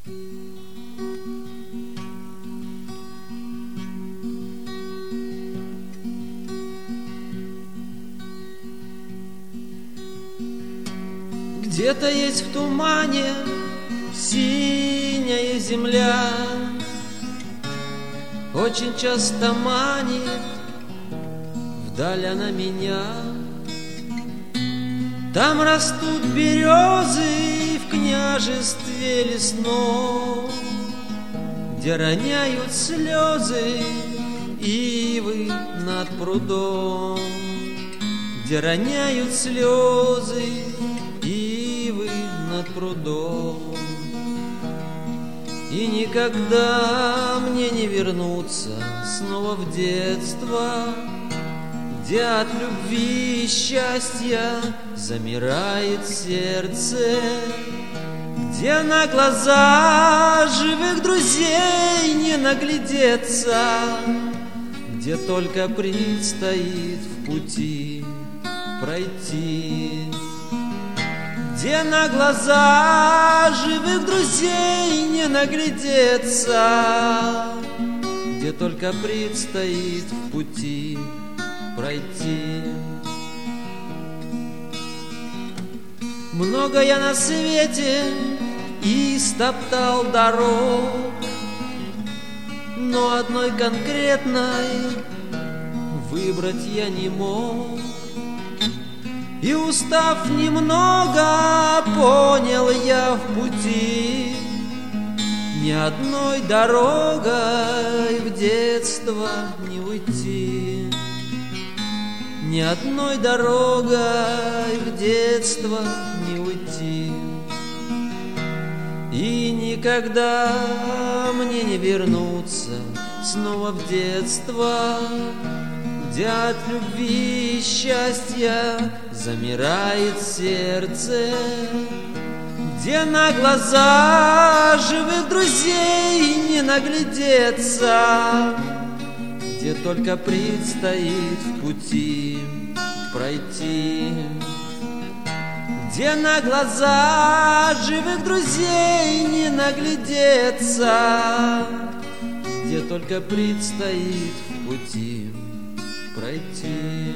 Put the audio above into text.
Где-то есть в тумане синяя земля, очень часто манит вдаль она меня. Там растут березы в княжестве лесном, где роняют слезы ивы над прудом, где роняют слезы ивы над прудом. И никогда мне не вернуться снова в детство, где от любви и счастья замирает сердце, где на глаза живых друзей не наглядеться, где только предстоит в пути пройти, где на глаза живых друзей не наглядеться, где только предстоит в пути пройти. Много я на свете истоптал дорог, но одной конкретной выбрать я не мог. И устав немного, понял я в пути, ни одной дорогой в детство не уйти, ни одной дорогой в детство не уйти. И никогда мне не вернуться снова в детство, где от любви и счастья замирает сердце, где на глаза живых друзей не наглядеться, где только предстоит в пути пройти, где на глаза живых друзей не наглядеться, где только предстоит в пути пройти.